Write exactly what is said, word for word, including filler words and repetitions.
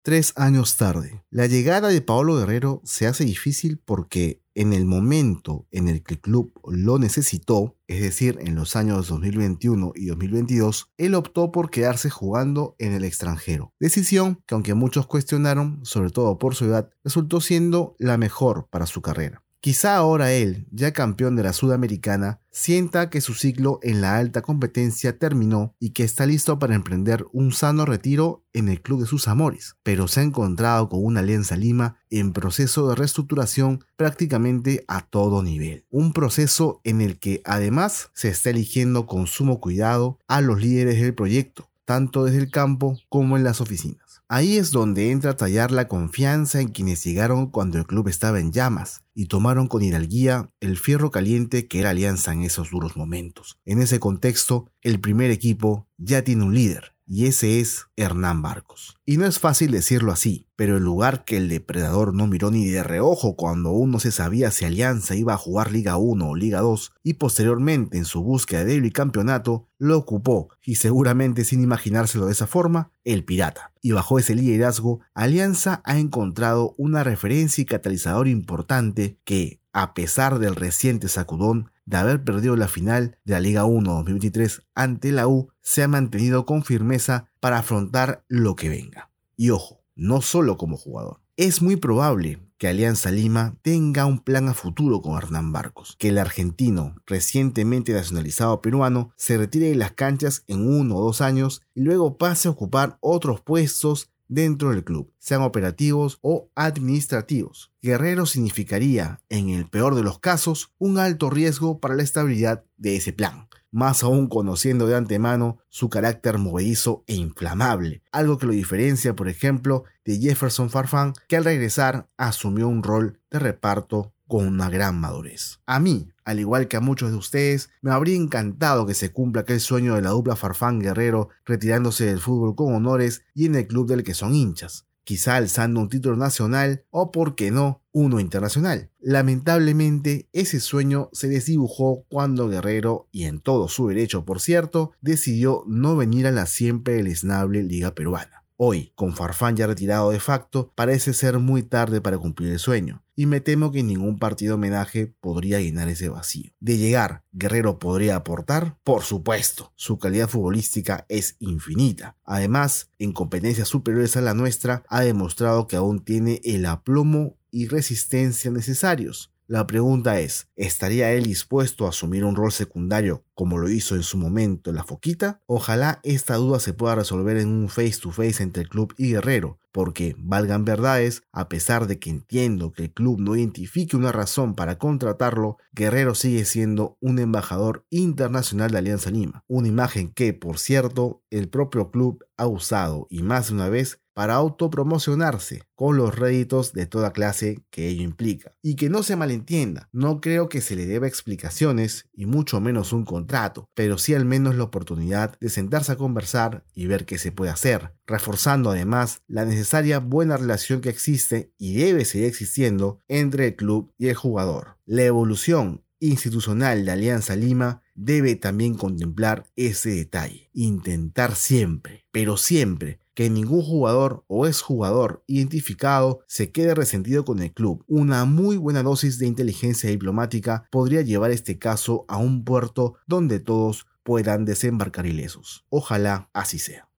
Tres años tarde. La llegada de Paolo Guerrero se hace difícil porque en el momento en el que el club lo necesitó, es decir, en los años dos mil veintiuno y dos mil veintidós, él optó por quedarse jugando en el extranjero. Decisión que, aunque muchos cuestionaron, sobre todo por su edad, resultó siendo la mejor para su carrera. Quizá ahora él, ya campeón de la Sudamericana, sienta que su ciclo en la alta competencia terminó y que está listo para emprender un sano retiro en el club de sus amores, pero se ha encontrado con una Alianza Lima en proceso de reestructuración prácticamente a todo nivel. Un proceso en el que además se está eligiendo con sumo cuidado a los líderes del proyecto, tanto desde el campo como en las oficinas. Ahí es donde entra a tallar la confianza en quienes llegaron cuando el club estaba en llamas y tomaron con hidalguía el fierro caliente que era Alianza en esos duros momentos. En ese contexto, el primer equipo ya tiene un líder, y ese es Hernán Barcos. Y no es fácil decirlo así, pero el lugar que el depredador no miró ni de reojo cuando aún no se sabía si Alianza iba a jugar Liga uno o Liga dos, y posteriormente en su búsqueda de bicampeonato, lo ocupó, y seguramente sin imaginárselo de esa forma, el Pirata. Y bajo ese liderazgo, Alianza ha encontrado una referencia y catalizador importante que, a pesar del reciente sacudón de haber perdido la final de la Liga uno dos mil veintitrés ante la U, se ha mantenido con firmeza para afrontar lo que venga. Y ojo, no solo como jugador. Es muy probable que Alianza Lima tenga un plan a futuro con Hernán Barcos, que el argentino, recientemente nacionalizado peruano, se retire de las canchas en uno o dos años y luego pase a ocupar otros puestos dentro del club, sean operativos o administrativos. Guerrero significaría, en el peor de los casos, un alto riesgo para la estabilidad de ese plan, más aún conociendo de antemano su carácter movedizo e inflamable, algo que lo diferencia, por ejemplo, de Jefferson Farfán, que al regresar asumió un rol de reparto con una gran madurez. A mí, al igual que a muchos de ustedes, me habría encantado que se cumpla aquel sueño de la dupla Farfán-Guerrero retirándose del fútbol con honores y en el club del que son hinchas, quizá alzando un título nacional o, por qué no, uno internacional. Lamentablemente, ese sueño se desdibujó cuando Guerrero, y en todo su derecho por cierto, decidió no venir a la siempre deleznable Liga Peruana. Hoy, con Farfán ya retirado de facto, parece ser muy tarde para cumplir el sueño, y me temo que ningún partido homenaje podría llenar ese vacío. De llegar, ¿Guerrero podría aportar? Por supuesto, su calidad futbolística es infinita. Además, en competencias superiores a la nuestra, ha demostrado que aún tiene el aplomo y resistencia necesarios. La pregunta es, ¿estaría él dispuesto a asumir un rol secundario como lo hizo en su momento en la Foquita? Ojalá esta duda se pueda resolver en un face to face entre el club y Guerrero, porque, valgan verdades, a pesar de que entiendo que el club no identifique una razón para contratarlo, Guerrero sigue siendo un embajador internacional de Alianza Lima, una imagen que, por cierto, el propio club ha usado y más de una vez para autopromocionarse con los réditos de toda clase que ello implica. Y que no se malentienda, no creo que se le deba explicaciones y mucho menos un contrato, pero sí al menos la oportunidad de sentarse a conversar y ver qué se puede hacer, reforzando además la necesaria buena relación que existe y debe seguir existiendo entre el club y el jugador. La evolución institucional de Alianza Lima debe también contemplar ese detalle, intentar siempre, pero siempre, que ningún jugador o exjugador identificado se quede resentido con el club. Una muy buena dosis de inteligencia diplomática podría llevar este caso a un puerto donde todos puedan desembarcar ilesos. Ojalá así sea.